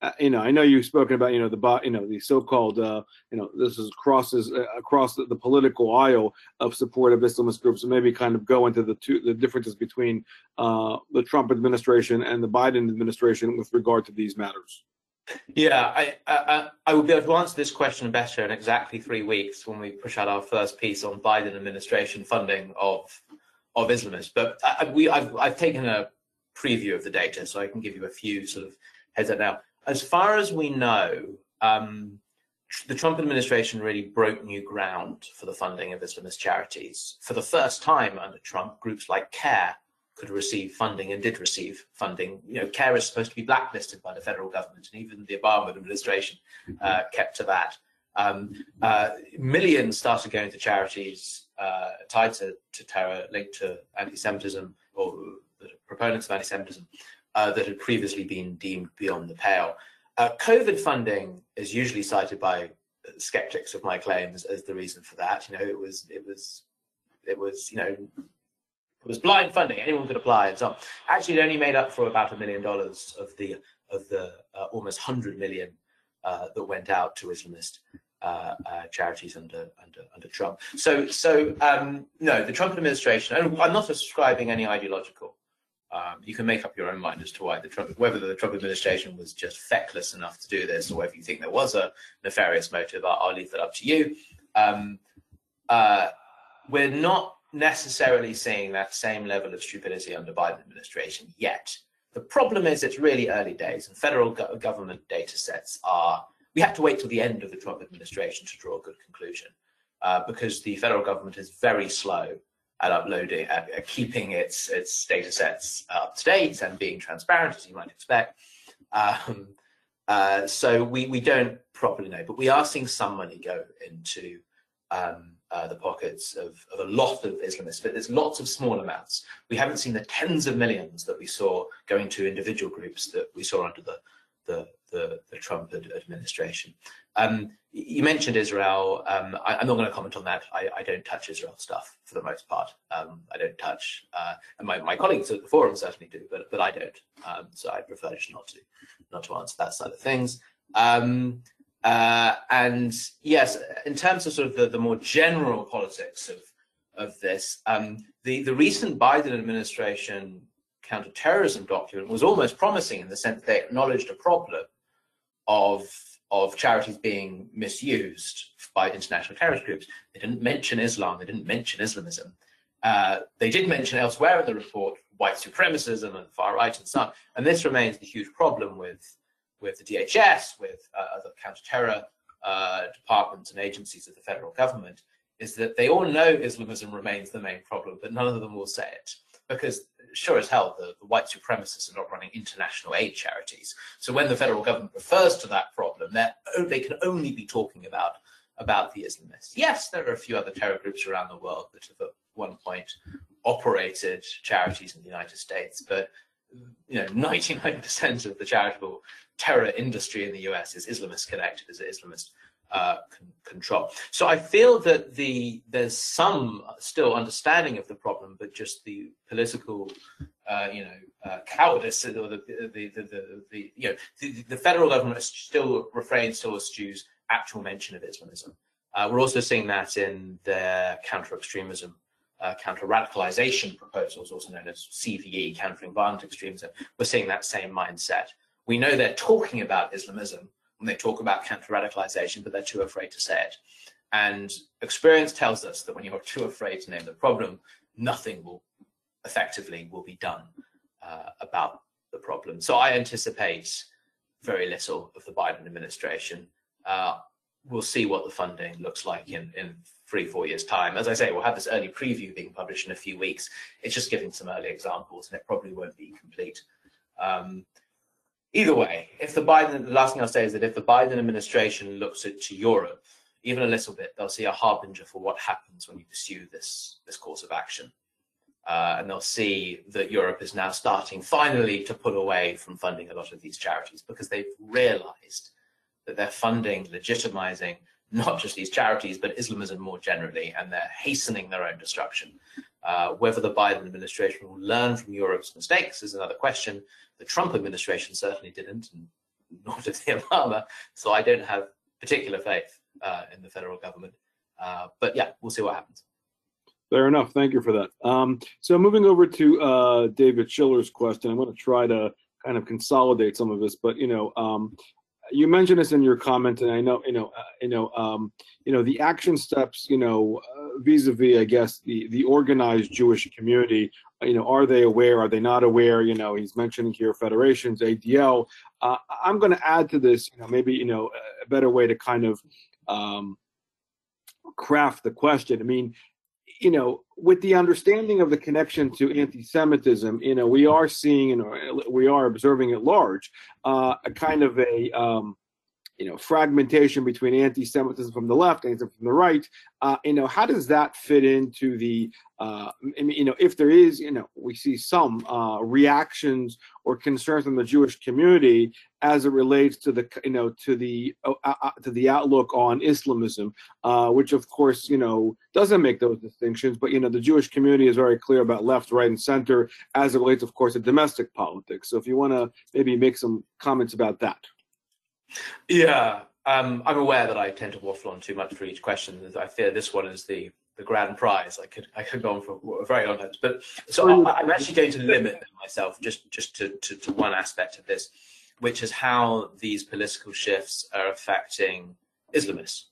uh, you know, I know you've spoken about, you know, the, you know, the so-called, uh, you know, this is crosses uh, across the, the political aisle of support of Islamist groups, and maybe kind of go into the two, the differences between uh, the Trump administration and the Biden administration with regard to these matters. Yeah, I, I I will be able to answer this question better in exactly three weeks when we push out our first piece on Biden administration funding of of Islamists. But I, we I've I've taken a preview of the data, so I can give you a few sort of heads up now. As far as we know, um, the Trump administration really broke new ground for the funding of Islamist charities. For the first time under Trump, groups like CARE could receive funding and did receive funding. You know, CARE is supposed to be blacklisted by the federal government, and even the Obama administration uh, kept to that. Um, uh, millions started going to charities uh, tied to, to terror, linked to anti-Semitism, or the proponents of anti-Semitism, uh, that had previously been deemed beyond the pale. Uh, COVID funding is usually cited by skeptics of my claims as the reason for that. You know, it was, it was, it was, you know, it was blind funding; anyone could apply, and so on. Actually, it only made up for about a million dollars of the of the uh, almost hundred million uh, that went out to Islamist uh, uh, charities under under under Trump. So, so um, no, the Trump administration. And I'm not ascribing any ideological. Um, you can make up your own mind as to why the Trump, whether the Trump administration was just feckless enough to do this, or whether you think there was a nefarious motive. I'll, I'll leave that up to you. Um, uh, we're not necessarily seeing that same level of stupidity under Biden administration yet. The problem is it's really early days, and federal go government data sets are, we have to wait till the end of the Trump administration to draw a good conclusion, uh, because the federal government is very slow at uploading, at, at keeping its, its data sets up to date and being transparent, as you might expect. Um, uh, so we, we don't properly know, but we are seeing some money go into um, Uh, the pockets of, of a lot of Islamists, but there's lots of small amounts. We haven't seen the tens of millions that we saw going to individual groups that we saw under the the, the, the Trump ad administration. Um, you mentioned Israel. Um, I, I'm not going to comment on that. I, I don't touch Israel stuff for the most part. Um, I don't touch, uh, and my, my colleagues at the forum certainly do, but but I don't. Um, so I prefer just not to not to answer that side of things. Um, Uh, and yes, in terms of sort of the, the more general politics of, of this, um, the, the recent Biden administration counterterrorism document was almost promising in the sense that they acknowledged a problem of, of charities being misused by international terrorist groups. They didn't mention Islam, they didn't mention Islamism. Uh, they did mention elsewhere in the report white supremacism and the far right and so on. And this remains the huge problem with with the D H S, with uh, other counter-terror uh, departments and agencies of the federal government, is that they all know Islamism remains the main problem, but none of them will say it. Because sure as hell, the, the white supremacists are not running international aid charities. So when the federal government refers to that problem, they can only be talking about, about the Islamists. Yes, there are a few other terror groups around the world that have at one point operated charities in the United States, but you know, ninety-nine percent of the charitable terror industry in the U S is Islamist connected, is Islamist uh, con control. So I feel that the there's some still understanding of the problem, but just the political, uh, you know, uh, cowardice, or the the the, the, the you know the, the federal government still refrains, still eschews actual mention of Islamism. Uh, we're also seeing that in their counter-extremism, uh, counter-radicalization proposals, also known as C V E, countering violent extremism. We're seeing that same mindset. We know they're talking about Islamism when they talk about counter-radicalization, but they're too afraid to say it. And experience tells us that when you're too afraid to name the problem, nothing will effectively will be done uh, about the problem. So I anticipate very little of the Biden administration. Uh, we'll see what the funding looks like in, in three, four years' time. As I say, we'll have this early preview being published in a few weeks. It's just giving some early examples, and it probably won't be complete. Um, Either way, if the Biden, the last thing I'll say is that if the Biden administration looks at to Europe, even a little bit, they'll see a harbinger for what happens when you pursue this, this course of action. Uh, and they'll see that Europe is now starting finally to pull away from funding a lot of these charities, because they've realized that they're funding, legitimizing not just these charities, but Islamism more generally, and they're hastening their own destruction. Uh, whether the Biden administration will learn from Europe's mistakes is another question. The Trump administration certainly didn't, and nor did the Obama. So I don't have particular faith uh, in the federal government. Uh, but yeah, we'll see what happens. Fair enough. Thank you for that. Um, so moving over to uh, David Schiller's question, I'm going to try to kind of consolidate some of this, but you know, um, you mentioned this in your comment, and I know, you know, uh, you know, um, you know, the action steps, you know, uh, vis-a-vis, I guess, the the organized Jewish community. You know, are they aware? Are they not aware? You know, he's mentioning here federations, A D L. Uh, I'm going to add to this, you know, maybe you know, a better way to kind of um, craft the question. I mean, you know, with the understanding of the connection to anti-Semitism, you know, we are seeing and we are observing at large uh, a kind of a, um, you know, fragmentation between anti-Semitism from the left and from the right. Uh, you know, how does that fit into the, uh, I mean, you know, if there is, you know, we see some uh, reactions or concerns from the Jewish community as it relates to the, you know, to the uh, uh, to the outlook on Islamism, uh, which of course, you know, doesn't make those distinctions. But you know, the Jewish community is very clear about left, right, and center as it relates, of course, to domestic politics. So if you want to maybe make some comments about that. Yeah, um, I'm aware that I tend to waffle on too much for each question. I fear this one is the the grand prize. I could I could go on for a very long time, but so I, I'm actually going to limit myself just just to, to to one aspect of this, which is how these political shifts are affecting Islamists,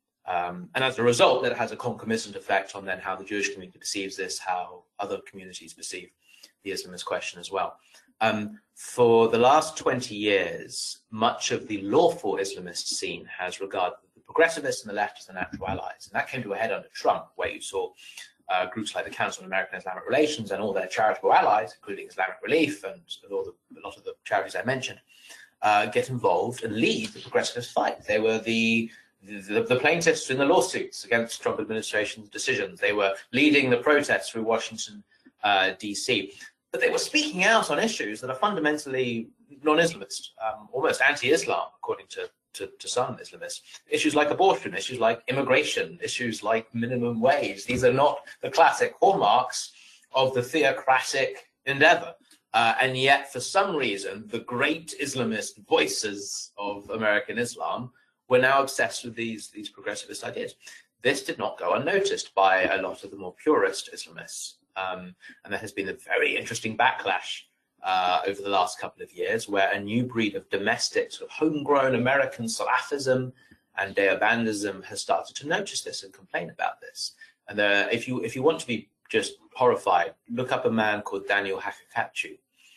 um, and as a result, that has a concomitant effect on then how the Jewish community perceives this, how other communities perceive the Islamist question as well. Um, for the last twenty years, much of the lawful Islamist scene has regarded the progressivists and the left as the natural allies. And that came to a head under Trump, where you saw uh, groups like the Council on American Islamic Relations and all their charitable allies, including Islamic Relief and all the, a lot of the charities I mentioned, uh, get involved and lead the progressivist fight. They were the The, the plaintiffs in the lawsuits against Trump administration's decisions. They were leading the protests through Washington, uh, D C But they were speaking out on issues that are fundamentally non-Islamist, um, almost anti-Islam, according to, to, to some Islamists. Issues like abortion, issues like immigration, issues like minimum wage. These are not the classic hallmarks of the theocratic endeavor. Uh, and yet, for some reason, the great Islamist voices of American Islam were now obsessed with these, these progressivist ideas. This did not go unnoticed by a lot of the more purist Islamists. Um, and there has been a very interesting backlash uh, over the last couple of years, where a new breed of domestic, sort of homegrown American Salafism and Deobandism has started to notice this and complain about this. And uh, if you if you want to be just horrified, look up a man called Daniel Haqiqatjou,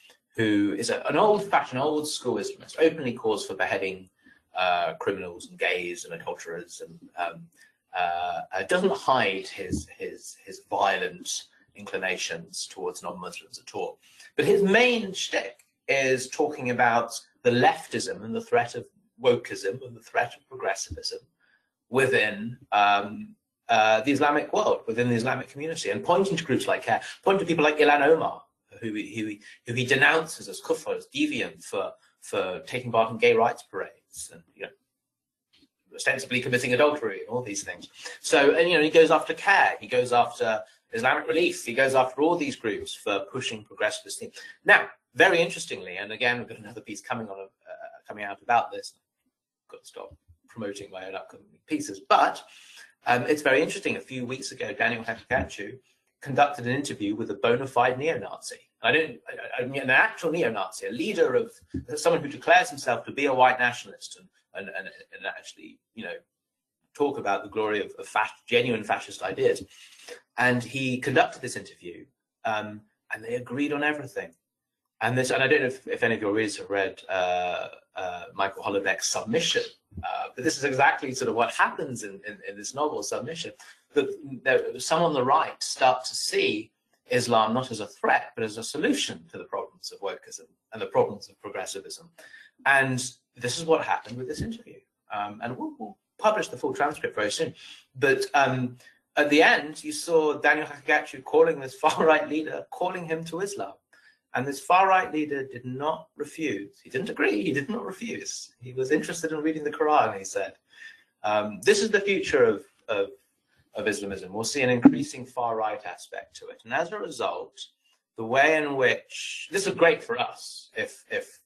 who is a, an old-fashioned, old-school Islamist, openly calls for beheading uh, criminals and gays and adulterers, and um, uh, uh, doesn't hide his his his violent inclinations towards non-Muslims at all. But his main shtick is talking about the leftism and the threat of wokeism and the threat of progressivism within um, uh, the Islamic world, within the Islamic community, and pointing to groups like CARE, pointing to people like Ilhan Omar, who he, who he, who he denounces as kufr, as deviant for, for taking part in gay rights parades and, you know, ostensibly committing adultery and all these things. So, and, you know, he goes after CARE, he goes after Islamic Relief, he goes after all these groups for pushing progressivist things. Now, very interestingly, and again, we've got another piece coming on, uh, coming out about this. I've got to stop promoting my own upcoming pieces, but um, it's very interesting. A few weeks ago, Daniel Haqiqatjou conducted an interview with a bona fide neo-Nazi. I don't, I, I mean, an actual neo-Nazi, a leader of someone who declares himself to be a white nationalist and and and, and actually, you know, talk about the glory of, of fas- genuine fascist ideas. And he conducted this interview, um, and they agreed on everything. And this, and I don't know if, if any of your readers have read uh, uh, Michael Holoneck's Submission, uh, but this is exactly sort of what happens in, in, in this novel, Submission. That there, some on the right start to see Islam not as a threat, but as a solution to the problems of wokeism and the problems of progressivism. And this is what happened with this interview. Um, and we'll, we'll publish the full transcript very soon. But um, at the end, you saw Daniel Haqiqatjou calling this far-right leader, calling him to Islam. And this far-right leader did not refuse. He didn't agree. He did not refuse. He was interested in reading the Quran, he said. Um, this is the future of, of, of Islamism. We'll see an increasing far-right aspect to it. And as a result, the way in which... This is great for us if, if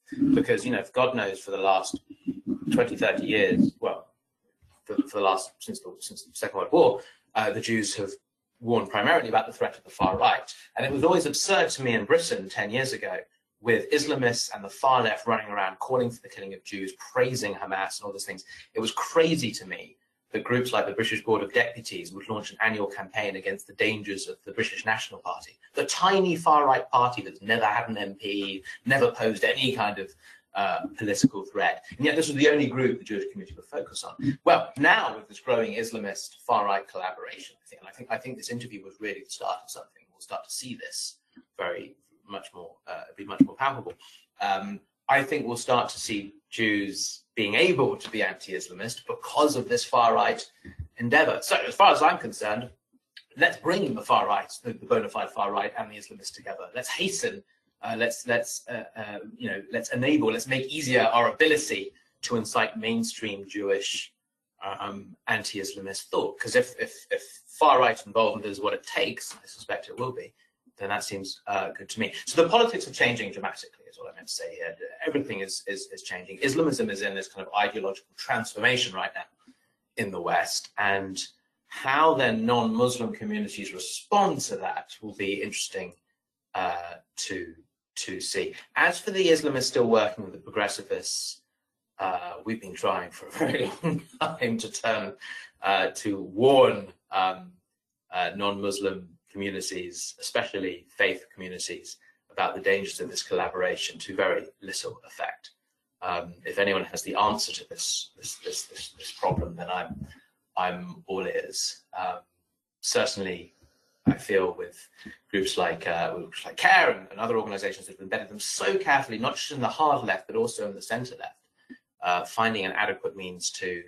because, you know, God knows for the last twenty, thirty years, well, for, for the last, since the, since the Second World War, uh, the Jews have warned primarily about the threat of the far right. And it was always absurd to me in Britain ten years ago, with Islamists and the far left running around calling for the killing of Jews, praising Hamas and all those things. It was crazy to me that groups like the British Board of Deputies would launch an annual campaign against the dangers of the British National Party, the tiny far-right party that's never had an M P, never posed any kind of uh, political threat. And yet this was the only group the Jewish community would focus on. Well, now with this growing Islamist far-right collaboration, I think, and I think, I think this interview was really the start of something. We'll start to see this very much more, uh, be much more palpable. Um, I think we'll start to see Jews being able to be anti-Islamist because of this far-right endeavor. So as far as I'm concerned, let's bring the far-right, the, the bona fide far-right and the Islamists together. Let's hasten, uh, let's, let's uh, uh, you know, let's enable, let's make easier our ability to incite mainstream Jewish um, anti-Islamist thought. Because if, if, if far-right involvement is what it takes, I suspect it will be, then that seems uh, good to me. So the politics are changing dramatically, is what I meant to say here. Everything is, is, is changing. Islamism is in this kind of ideological transformation right now in the West, and how then non-Muslim communities respond to that will be interesting uh, to, to see. As for the Islamists still working with the progressivists, uh, we've been trying for a very long time to turn, uh, to warn um, uh, non-Muslim communities, especially faith communities, about the dangers of this collaboration to very little effect. Um, if anyone has the answer to this this this this, this problem, then I'm I'm all ears. Um, certainly, I feel with groups like uh, groups like CARE and, and other organisations that have embedded them so carefully, not just in the hard left but also in the centre left, uh, finding an adequate means to.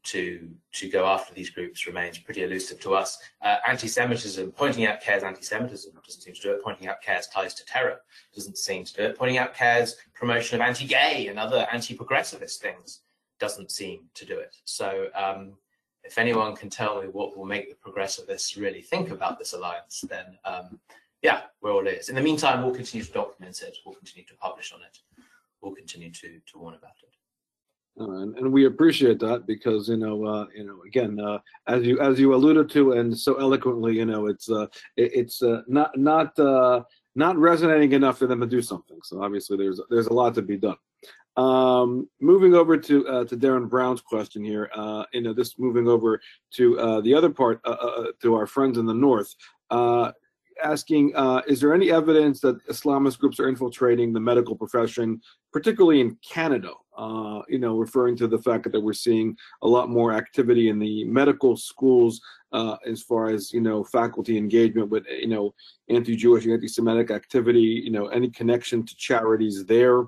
to to go after these groups remains pretty elusive to us. Uh, anti-Semitism, pointing out CARE's anti-Semitism doesn't seem to do it. Pointing out CARE's ties to terror doesn't seem to do it. Pointing out CARE's promotion of anti-gay and other anti-progressivist things doesn't seem to do it. So um, if anyone can tell me what will make the progressivists really think about this alliance, then um, yeah, we're all ears. In the meantime, we'll continue to document it. We'll continue to publish on it. We'll continue to, to warn about it. Uh, and, and we appreciate that because you know, uh, you know, again, uh, as you as you alluded to and so eloquently, you know, it's uh, it, it's uh, not not uh, not resonating enough for them to do something. So obviously, there's there's a lot to be done. Um, moving over to uh, to Darren Brown's question here, uh, you know, this moving over to uh, the other part uh, uh, to our friends in the north. Uh, asking, uh, is there any evidence that Islamist groups are infiltrating the medical profession, particularly in Canada? Uh, you know, referring to the fact that we're seeing a lot more activity in the medical schools uh, as far as, you know, faculty engagement with, you know, anti-Jewish, anti-Semitic activity, you know, any connection to charities there?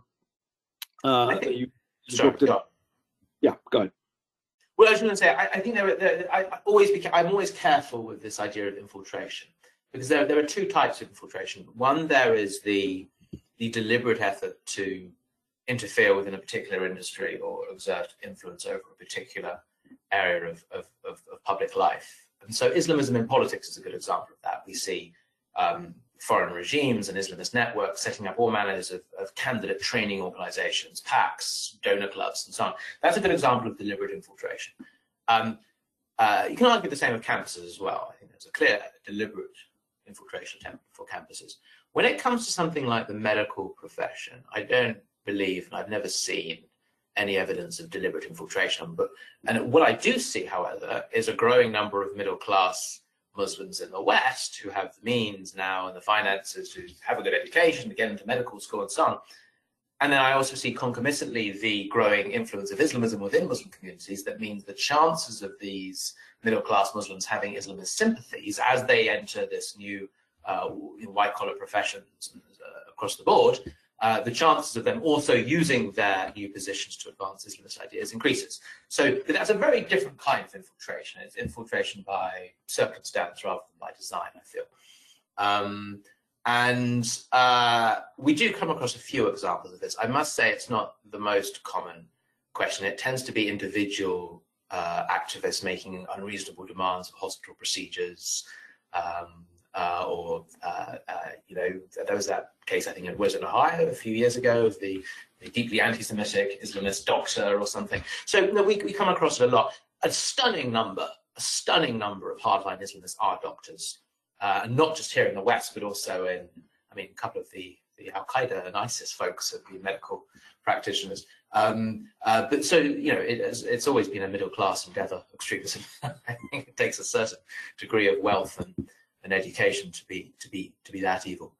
Uh, think, you, you sorry, booked it. go Yeah, go ahead. Well, I was going to say, I, I think there, there, I, I always be, I'm always careful with this idea of infiltration. Because there, there are two types of infiltration. One, there is the, the deliberate effort to interfere within a particular industry or exert influence over a particular area of, of, of, of public life. And so Islamism in politics is a good example of that. We see um, foreign regimes and Islamist networks setting up all manners of, of candidate training organizations, PACs, donor clubs, and so on. That's a good example of deliberate infiltration. Um, uh, you can argue the same of campuses as well. I think there's a clear, deliberate infiltration attempt for campuses. When it comes to something like the medical profession, I don't believe, and I've never seen any evidence of deliberate infiltration. But and what I do see, however, is a growing number of middle-class Muslims in the West who have the means now and the finances to have a good education, to get into medical school and so on. And then I also see concomitantly the growing influence of Islamism within Muslim communities. That means the chances of these middle-class Muslims having Islamist sympathies as they enter this new uh, white-collar professions uh, across the board, uh, the chances of them also using their new positions to advance Islamist ideas increases. So that's a very different kind of infiltration. It's infiltration by circumstance rather than by design, I feel. Um, And uh, we do come across a few examples of this. I must say it's not the most common question. It tends to be individual uh, activists making unreasonable demands of hospital procedures, um, uh, or uh, uh, you know, there was that case I think it was in Ohio a few years ago of the, the deeply anti-Semitic Islamist doctor or something. So no, we we come across it a lot. A stunning number, a stunning number of hardline Islamists are doctors, uh, and not just here in the West, but also in, I mean, a couple of the the Al Qaeda and ISIS folks have been medical practitioners. Um, uh, but so, you know, it, it's, it's always been a middle class endeavor, extremism. I think it takes a certain degree of wealth and, and education to be to be to be that evil.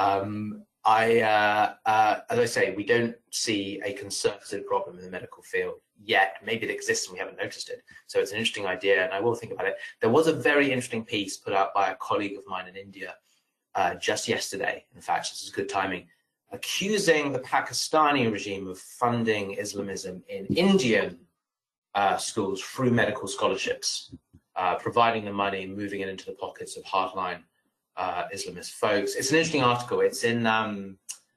Um, I, uh, uh, as I say, we don't see a concerted problem in the medical field yet. Maybe it exists and we haven't noticed it. So it's an interesting idea, and I will think about it. There was a very interesting piece put out by a colleague of mine in India uh, just yesterday. In fact, this is good timing, accusing the Pakistani regime of funding Islamism in Indian uh, schools through medical scholarships, uh, providing the money and moving it into the pockets of hardline uh, Islamist folks. It's an interesting article. It's in, um,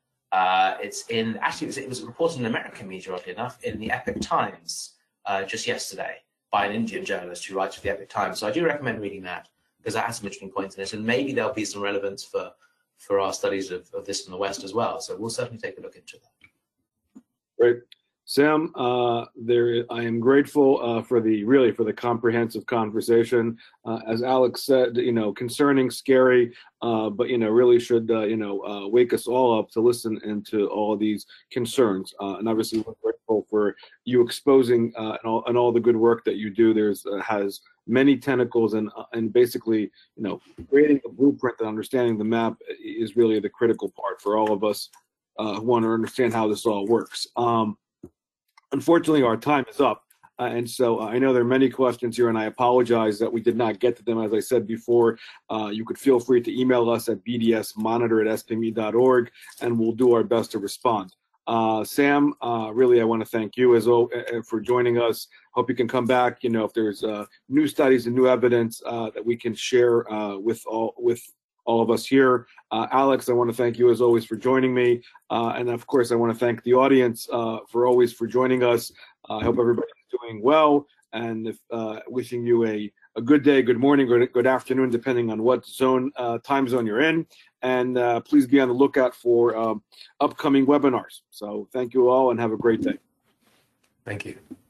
uh, it's in, actually, it was, it was reported in American media, oddly enough, in the Epoch Times uh, just yesterday by an Indian journalist who writes for the Epoch Times. So I do recommend reading that, because that has some interesting points in it, and maybe there'll be some relevance for for our studies of, of this in the West as well. So we'll certainly take a look into that. Great. Sam, uh, there, I am grateful uh, for the, really for the comprehensive conversation. Uh, as Alex said, you know, concerning, scary, uh, but, you know, really should, uh, you know, uh, wake us all up to listen into all of these concerns. Uh, and obviously we're grateful for you exposing uh, and, all, and all the good work that you do. There's uh, has many tentacles, and uh, and basically, you know, creating the blueprint and understanding the map is really the critical part for all of us uh, who want to understand how this all works. Um, Unfortunately, our time is up, uh, and so uh, I know there are many questions here, and I apologize that we did not get to them. As I said before, uh, you could feel free to email us at b d s monitor at s p m e dot org, and we'll do our best to respond. Uh, Sam, uh, really, I want to thank you as well uh, for joining us. Hope you can come back. You know, if there's uh, new studies and new evidence uh, that we can share uh, with all with. all of us here. Uh, Alex, I want to thank you as always for joining me. Uh, and of course, I want to thank the audience uh, for always for joining us. Uh, I hope everybody's doing well, and if, uh, wishing you a, a good day, good morning, good, good afternoon, depending on what zone, uh, time zone you're in. And uh, please be on the lookout for um, upcoming webinars. So thank you all and have a great day. Thank you.